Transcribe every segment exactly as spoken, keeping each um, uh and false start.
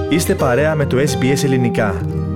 Είστε παρέα με το Ες Μπι Ες Ελληνικά.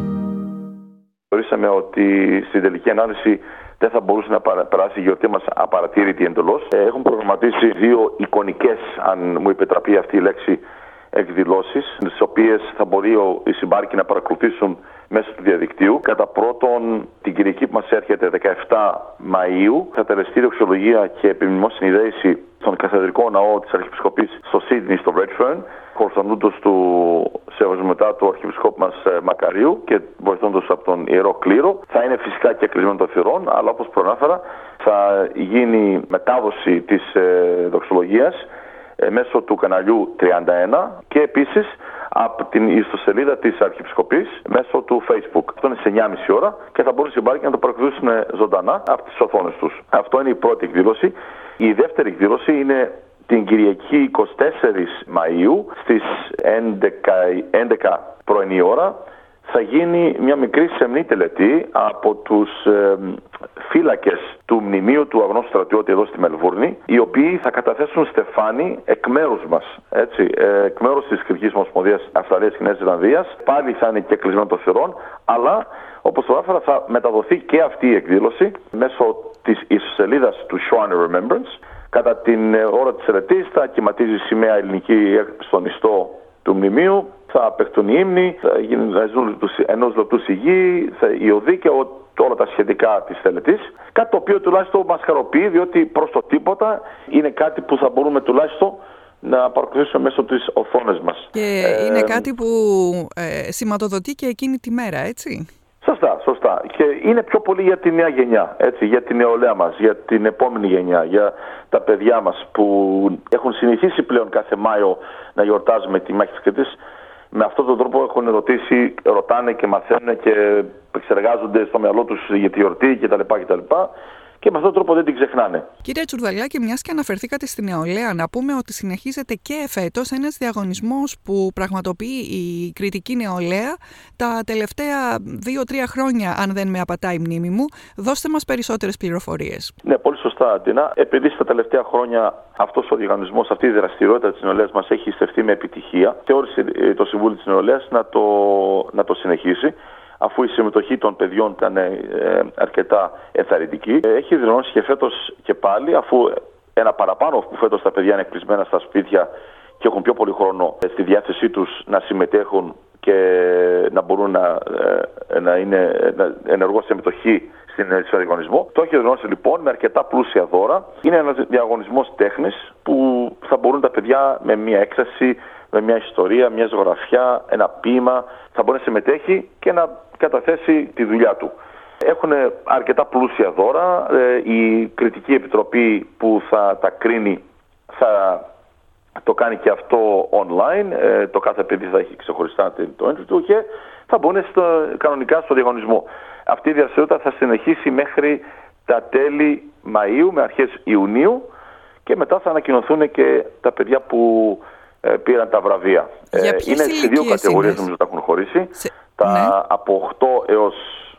Θεωρήσαμε ότι στην τελική ανάλυση δεν θα μπορούσε να περάσει η γιορτή μας απαρατήρητη εντελώς. Έχουμε προγραμματίσει δύο εικονικές, αν μου επιτραπεί αυτή η λέξη, εκδηλώσεις, τις οποίες θα μπορεί οι συμπάρκοι να παρακολουθήσουν μέσω του διαδικτύου. Κατά πρώτον, την Κυριακή που μας έρχεται, δεκαεφτά Μαΐου, θα τελεστεί δοξολογία και επιμνημόσυνη δέηση στον Καθεδρικό Ναό της Αρχιεπισκοπής στο Σίδνεϊ, στο Redfern, χορτανούντος του σεβασμιωτά του Αρχιεπισκόπου μας Μακαρίου και βοηθώντας από τον Ιερό Κλήρο. Θα είναι φυσικά και κλεισμένο των θυρών, αλλά όπως προανάφερα, θα γίνει μετάδοση της ε, δοξολογίας μέσω του καναλιού τριάντα ένα και επίσης από την ιστοσελίδα της Αρχιεπισκοπής μέσω του Facebook. Αυτό είναι σε εννιά και μισή ώρα και θα μπορούν οι συμπάρκοι να το παρακολουθήσουν ζωντανά από τις οθόνες τους. Αυτό είναι η πρώτη εκδήλωση. Η δεύτερη εκδήλωση είναι την Κυριακή εικοστή τέταρτη Μαΐου στις έντεκα πρωινή ώρα. Θα γίνει μια μικρή σεμνή τελετή από τους ε, φύλακες του Μνημείου του Αγνώστου Στρατιώτη εδώ στη Μελβούρνη, οι οποίοι θα καταθέσουν στεφάνι εκ μέρους μας, έτσι, ε, εκ μέρους της Κυριακής Ομοσπονδίας Αυστραλίας και Νέας Ζηλανδίας. Πάλι θα είναι και κλεισμένο των θυρών, αλλά όπως το άφερα θα μεταδοθεί και αυτή η εκδήλωση μέσω της ιστοσελίδας του Shrine of Remembrance. Κατά την ώρα της τελετής θα κυματίζει σημαία ελληνική στον ιστό του Μνημείου. Θα παιχτούν οι ύμνοι, θα γίνει ενός λεπτού σιγή, η οδή και όλα τα σχετικά της τελετής. Κάτι το οποίο τουλάχιστον μας χαροποιεί, διότι προς το τίποτα είναι κάτι που θα μπορούμε τουλάχιστον να παρακολουθήσουμε μέσω της οθόνες μας. Και ε, είναι κάτι που ε, σηματοδοτεί και εκείνη τη μέρα, έτσι. Σωστά, σωστά. Και είναι πιο πολύ για τη νέα γενιά, έτσι, για την νεολαία μας, για την επόμενη γενιά, για τα παιδιά μας που έχουν συνηθίσει πλέον κάθε Μάιο να γιορτάζουμε τη μάχη της Κρήτης. Με αυτόν τον τρόπο έχουν ρωτήσει, ρωτάνε και μαθαίνουν και εξεργάζονται στο μυαλό τους για τη γιορτή κτλ. κτλ. Και με αυτόν τον τρόπο δεν την ξεχνάνε. Κύριε Τσουρδαλάκη, μιας και αναφερθήκατε στη νεολαία, να πούμε ότι συνεχίζεται και εφέτος ένας διαγωνισμός που πραγματοποιεί η κριτική νεολαία τα τελευταία δύο τρία χρόνια, αν δεν με απατάει η μνήμη μου. Δώστε μας περισσότερες πληροφορίες. Ναι, πολύ σωστά, Αντίνα. Επειδή στα τελευταία χρόνια αυτός ο διαγωνισμός, αυτή η δραστηριότητα της νεολαίας μας έχει στεφτεί με επιτυχία, θεώρησε το Συμβούλιο της Νεολαίας να το, να το συνεχίσει, αφού η συμμετοχή των παιδιών ήταν ε, αρκετά ενθαρρυντική. Έχει δηλώσει και φέτος και πάλι, αφού ένα παραπάνω που φέτος τα παιδιά είναι κλεισμένα στα σπίτια και έχουν πιο πολύ χρόνο στη διάθεσή τους να συμμετέχουν και να μπορούν να, ε, να είναι να ενεργό συμμετοχή στον διαγωνισμό. Το έχει δηλώσει λοιπόν με αρκετά πλούσια δώρα. Είναι ένας διαγωνισμός τέχνης που θα μπορούν τα παιδιά με μια έκσταση, με μια ιστορία, μια ζωγραφιά, ένα ποίημα, θα μπορεί να συμμετέχει και να καταθέσει τη δουλειά του. Έχουν αρκετά πλούσια δώρα. Η κριτική επιτροπή που θα τα κρίνει θα το κάνει και αυτό online. Το κάθε παιδί θα έχει ξεχωριστά το έντυπο του και θα μπουν στο, κανονικά στο διαγωνισμό. Αυτή η δραστηριότητα θα συνεχίσει μέχρι τα τέλη Μαΐου με αρχές Ιουνίου και μετά θα ανακοινωθούν και τα παιδιά που ε, πήραν τα βραβεία. Ε, είναι σε δύο κατηγορίες νομίζω τα έχουν χωρίσει. Σε... Τα ναι. από οκτώ έως,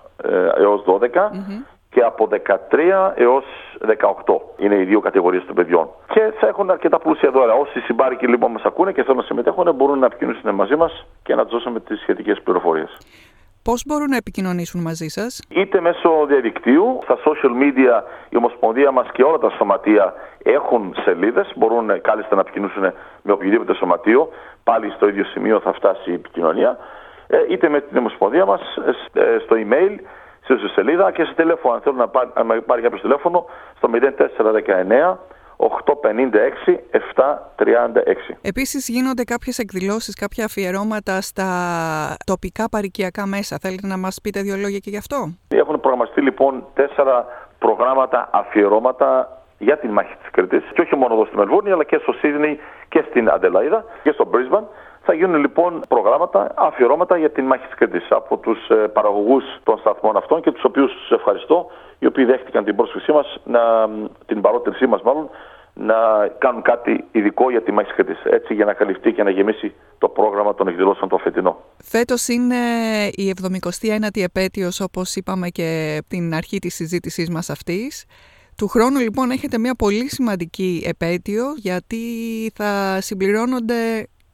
ε, έως δώδεκα mm-hmm. και από δεκατρία έως δεκαοκτώ είναι οι δύο κατηγορίες των παιδιών. Και θα έχουν αρκετά πλούσια δώρα. Όσοι συμπάρικοι λοιπόν μας ακούνε και θέλουν να συμμετέχουν μπορούν να επικοινωνήσουν μαζί μας και να τους δώσουμε τις σχετικές πληροφορίες. Πώς μπορούν να επικοινωνήσουν μαζί σας? Είτε μέσω διαδικτύου, στα social media η Ομοσπονδία μας και όλα τα σωματεία έχουν σελίδες, μπορούν κάλλιστα να επικοινωνήσουν με οποιοδήποτε σωματείο, πάλι στο ίδιο σημείο θα φτάσει η επικοινωνία, είτε με την Ομοσπονδία μας στο email, στη σελίδα και σε τηλέφωνο, αν θέλουν να πάρει, να πάρει κάποιο τηλέφωνο στο μηδέν τέσσερα δεκαεννέα οκτακόσια πενήντα έξι επτακόσια τριάντα έξι. Επίσης γίνονται κάποιες εκδηλώσεις, κάποια αφιερώματα στα τοπικά παροικιακά μέσα. Θέλετε να μας πείτε δύο λόγια και γι' αυτό? Έχουν προγραμματιστεί λοιπόν τέσσερα προγράμματα αφιερώματα για την μάχη της Κρήτης. Και όχι μόνο εδώ στη Μελβούρνη, αλλά και στο Σίδνεϊ και στην Αντελαΐδα και στο Μπρίσμπαν. Θα γίνουν λοιπόν προγράμματα, αφιερώματα για την μάχη της Κρήτης από τους παραγωγούς των σταθμών αυτών και τους οποίους τους ευχαριστώ, οι οποίοι δέχτηκαν την πρόσκλησή μας, να, την παρότρινσή μας μάλλον, να κάνουν κάτι ειδικό για τη μάχη της Κρήτης, έτσι για να καλυφθεί και να γεμίσει το πρόγραμμα των εκδηλώσεων το φετινό. Φέτος είναι η εβδομηκοστή ένατη επέτειος, όπως είπαμε και την αρχή της συζήτησής μας αυτής. Του χρόνου λοιπόν έχετε μια πολύ σημαντική επέτειο, γιατί θα συμπληρώνονται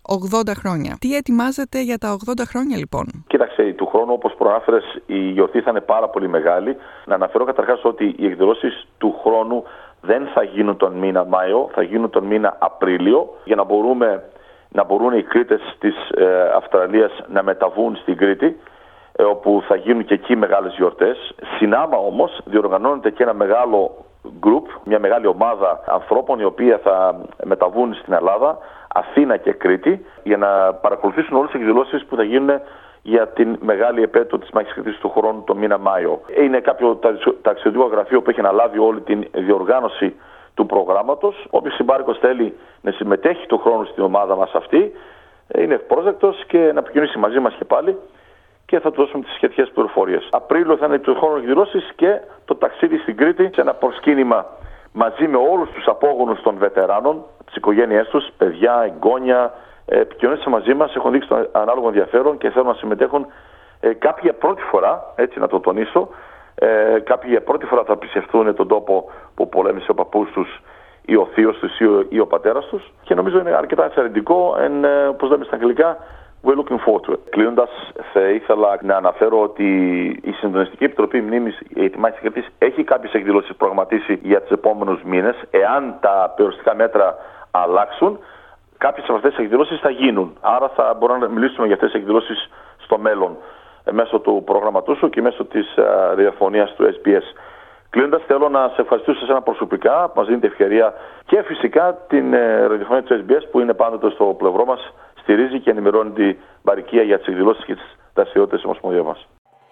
ογδόντα χρόνια. Τι ετοιμάζετε για τα ογδόντα χρόνια, λοιπόν? Κοίταξε, του χρόνου, όπως προάφερες, η γιορτή θα είναι πάρα πολύ μεγάλη. Να αναφέρω καταρχάς ότι οι εκδηλώσεις του χρόνου δεν θα γίνουν τον μήνα Μάιο, θα γίνουν τον μήνα Απρίλιο, για να, μπορούμε, να μπορούν οι Κρήτες της ε, Αυστραλίας να μεταβούν στην Κρήτη, ε, όπου θα γίνουν και εκεί μεγάλες γιορτές. Συνάμα όμως διοργανώνεται και ένα μεγάλο group, μια μεγάλη ομάδα ανθρώπων, οι οποίοι θα μεταβούν στην Ελλάδα, Αθήνα και Κρήτη, για να παρακολουθήσουν όλες τις εκδηλώσεις που θα γίνουν για την μεγάλη επέτειο της Μάχης Κρήτης του χρόνου, το μήνα Μάιο. Είναι κάποιο ταξιδιωτικό γραφείο που έχει αναλάβει όλη την διοργάνωση του προγράμματος. Όποιος συμπάρικος θέλει να συμμετέχει του χρόνου στην ομάδα μας αυτή, είναι ευπρόσδεκτος και να επικοινωνήσει μαζί μας και πάλι και θα του δώσουμε τις σχετικές πληροφορίες. Απρίλιο θα είναι του χρόνου εκδηλώσεις και το ταξίδι στην Κρήτη σε ένα προσκύνημα μαζί με όλους τους απόγονους των βετεράνων, τις οικογένειές τους, παιδιά, εγγόνια. Επικοινωνήσαν μαζί μας, έχουν δείξει το ανάλογο ενδιαφέρον και θέλουν να συμμετέχουν ε, κάποιοι για πρώτη φορά, έτσι να το τονίσω, ε, κάποιοι για πρώτη φορά θα επισκεφθούν τον τόπο που πολέμησε ο παππούς τους ή ο θείος τους ή ο, ή ο πατέρας τους, και νομίζω είναι αρκετά ενθαρρυντικό, ε, όπως λέμε στα αγγλικά, we're looking forward to it. Κλείνοντας, θα ήθελα να αναφέρω ότι η Συντονιστική Επιτροπή Μνήμης για τη Μάχη Κρήτης έχει κάποιες εκδηλώσεις προγραμματίσει για τους επόμενους μήνες. Εάν τα περιοριστικά μέτρα αλλάξουν, κάποιες από αυτές τις εκδηλώσεις θα γίνουν. Άρα θα μπορούμε να μιλήσουμε για αυτές τις εκδηλώσεις στο μέλλον, μέσω του προγραμματός σου και μέσω της ραδιοφωνίας του ες μπι ες. Κλείνοντας, θέλω να σε ευχαριστήσω σε εσένα προσωπικά που μας δίνετε ευκαιρία, και φυσικά την ραδιοφωνία του ες μπι ες που είναι πάντοτε στο πλευρό μας, στηρίζει και ενημερώνει την παροικία για τις εκδηλώσεις και τις δραστηριότητες της Ομοσπονδίας μας.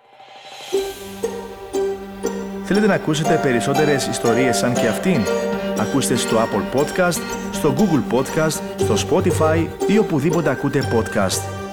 Θέλετε να ακούσετε περισσότερες ιστορίες σαν και αυτήν? Ακούστε στο Apple Podcast, στο Google Podcast, στο Spotify ή οπουδήποτε ακούτε podcast.